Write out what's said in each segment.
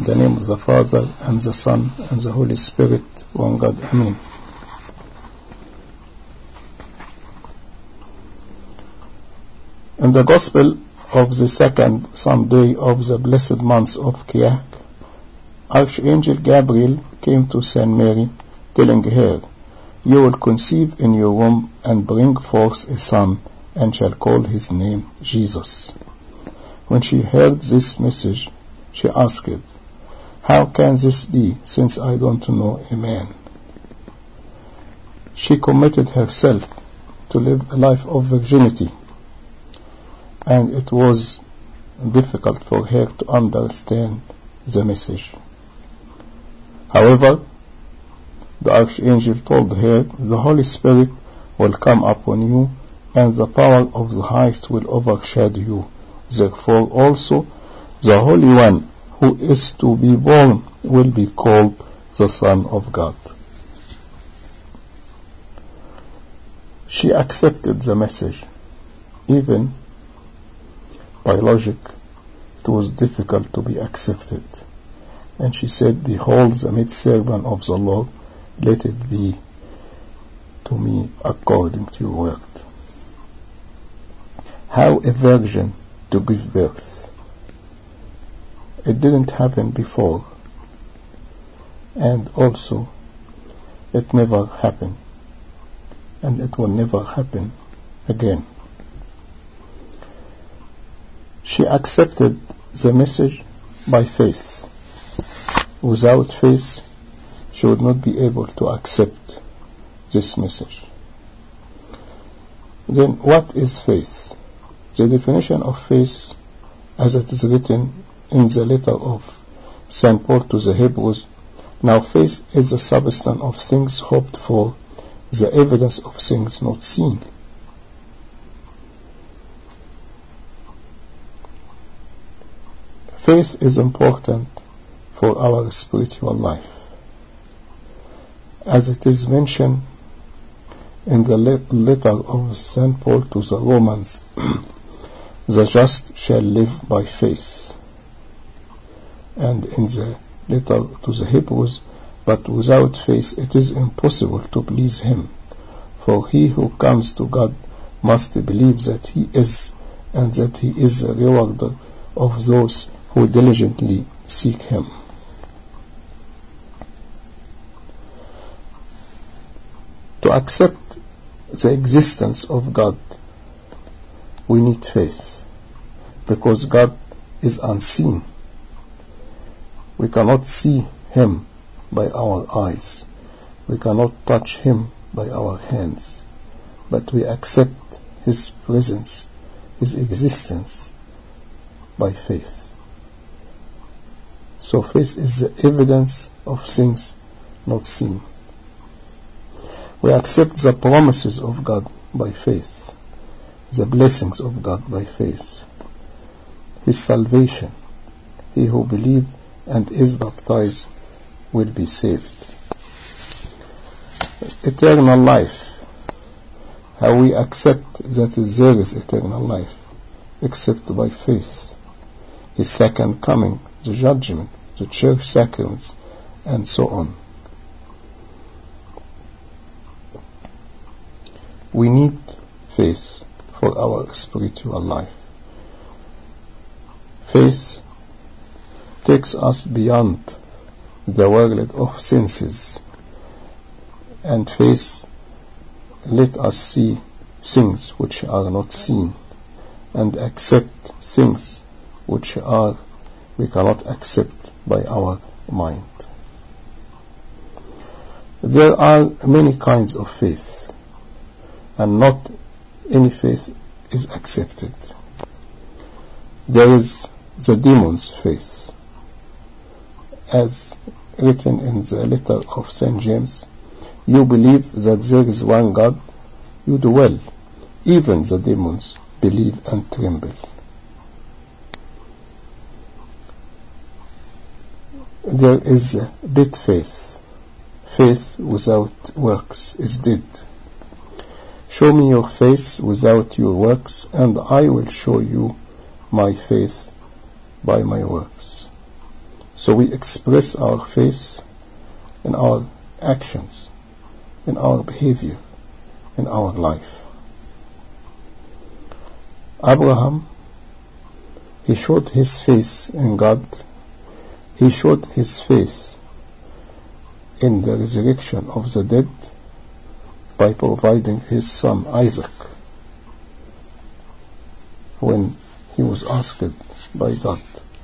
the name of the Father, and the Son, and the Holy Spirit, one God. Amen. In the Gospel of the second Sunday of the blessed month of Kiyah, Archangel Gabriel came to Saint Mary, telling her, "You will conceive in your womb and bring forth a son, and shall call his name Jesus." When she heard this message, she asked, "How can this be, since I don't know a man?" She committed herself to live a life of virginity, and it was difficult for her to understand the message. However, the Archangel told her, "The Holy Spirit will come upon you, and the power of the Highest will overshadow you. Therefore also the Holy One who is to be born will be called the Son of God." She accepted the message. Even by logic, it was difficult to be accepted. And she said, "Behold the maidservant of the Lord, let it be to me according to your word." How a virgin to give birth. It didn't happen before, and also it never happened, and it will never happen again. She accepted the message by faith. Without faith, she would not be able to accept this message. Then what is faith? The definition of faith, as it is written in the letter of St. Paul to the Hebrews, "Now faith is the substance of things hoped for, the evidence of things not seen." Faith is important for our spiritual life. As it is mentioned in the letter of St. Paul to the Romans, "The just shall live by faith." And in the letter to the Hebrews, "But without faith it is impossible to please him. For he who comes to God must believe that he is, and that he is a rewarder of those who diligently seek him." To accept the existence of God, we need faith, because God is unseen. We cannot see him by our eyes. We cannot touch him by our hands. But we accept his presence, his existence, by faith. So faith is the evidence of things not seen. We accept the promises of God by faith, the blessings of God by faith, his salvation. He who believes and is baptized will be saved. Eternal life. How we accept that there is eternal life? Except by faith. His second coming, the judgment, the church sacraments, and so on. We need faith for our spiritual life. Faith takes us beyond the world of senses, and faith let us see things which are not seen, and accept things which we cannot accept by our mind. There are many kinds of faith, and not any faith is accepted. There is the demon's faith, as written in the letter of St. James, "You believe that there is one God, you do well. Even the demons believe and tremble." There is dead faith. Faith without works is dead. "Show me your faith without your works, and I will show you my faith by my works." So we express our faith in our actions, in our behavior, in our life. Abraham, he showed his faith in God. He showed his faith in the resurrection of the dead by providing his son Isaac when he was asked by God.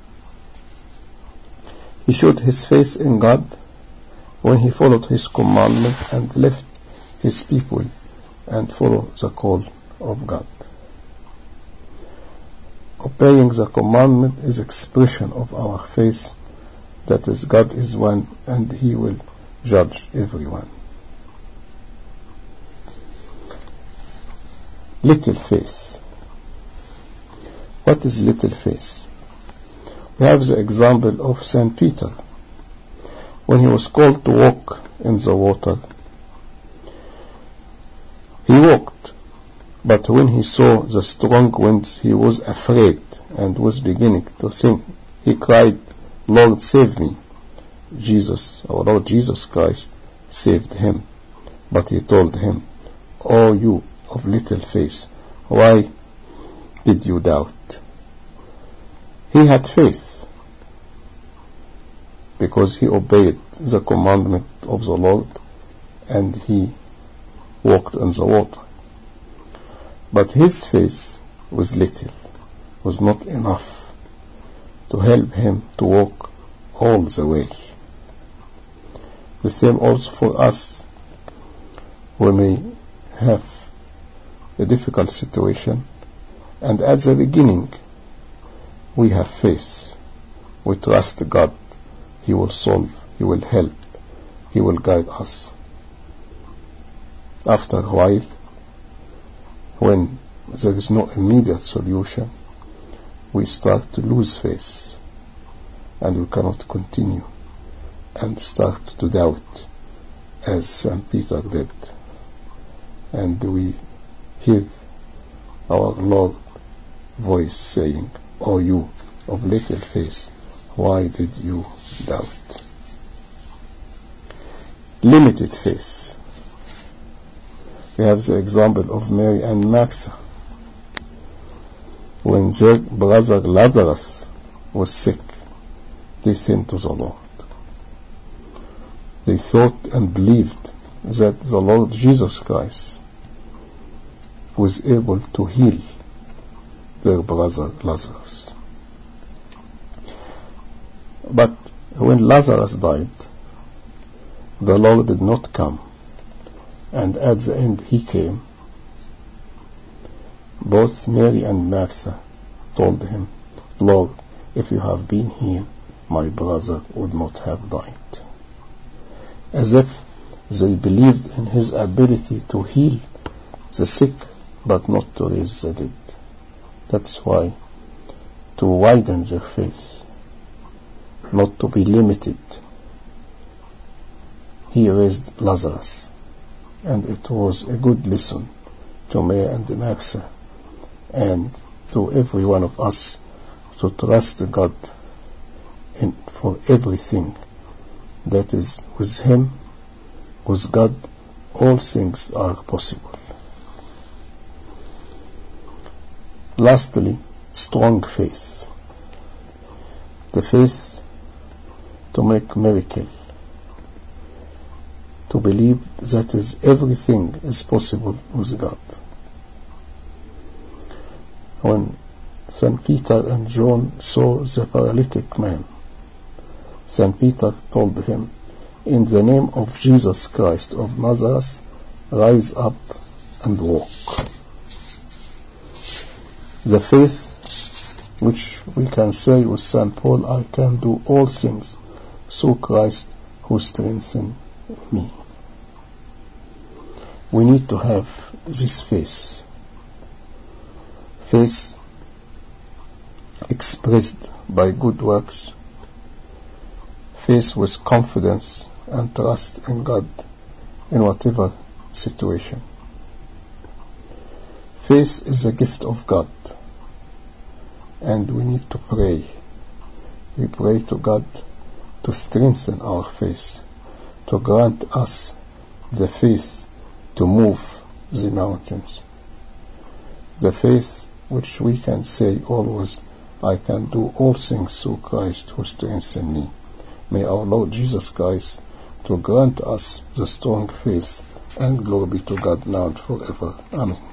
He showed his faith in God when he followed his commandment and left his people and followed the call of God. Obeying the commandment is expression of our faith that is God is one and he will judge everyone. Little faith. What is little faith? We have the example of St. Peter. When he was called to walk in the water, he walked, but when he saw the strong winds, he was afraid and was beginning to sink. He cried, "Lord, save me." Our Lord Jesus Christ saved him, but he told him, "O you of little faith, why did you doubt?" He had faith because he obeyed the commandment of the Lord and he walked on the water. But his faith was little, was not enough to help him to walk all the way. The same also for us. We may have a difficult situation, and at the beginning we have faith. We trust God. He will solve, He will help, He will guide us. After a while, when there is no immediate solution, we start to lose faith and we cannot continue and start to doubt, as St. Peter did. And we hear our Lord voice saying, "O you of little faith, why did you doubt?" Limited faith. We have the example of Mary and Martha. When their brother Lazarus was sick, they sent to the Lord. They thought and believed that the Lord Jesus Christ was able to heal their brother Lazarus. But when Lazarus died, the Lord did not come, and at the end he came. Both Mary and Martha told him, "Lord, if you have been here, my brother would not have died." As if they believed in his ability to heal the sick, but not to raise the dead. That's why, to widen their faith, not to be limited, he raised Lazarus. And it was a good lesson to Mary and Martha and to every one of us to trust God for everything that is with Him. With God, all things are possible. Lastly, strong faith. The faith to make miracle, to believe that is everything is possible with God. When St. Peter and John saw the paralytic man, St. Peter told him, "In the name of Jesus Christ of Nazareth, rise up and walk." The faith which we can say with St. Paul, "I can do all things through Christ who strengthens me." We need to have this faith. Faith expressed by good works. Faith with confidence and trust in God in whatever situation. Faith is a gift of God, and we need to pray. We pray to God to strengthen our faith, to grant us the faith to move the mountains. The faith which we can say always, I can do all things through Christ who strengthens me. May our Lord Jesus Christ to grant us the strong faith, and glory be to God now and forever. Amen.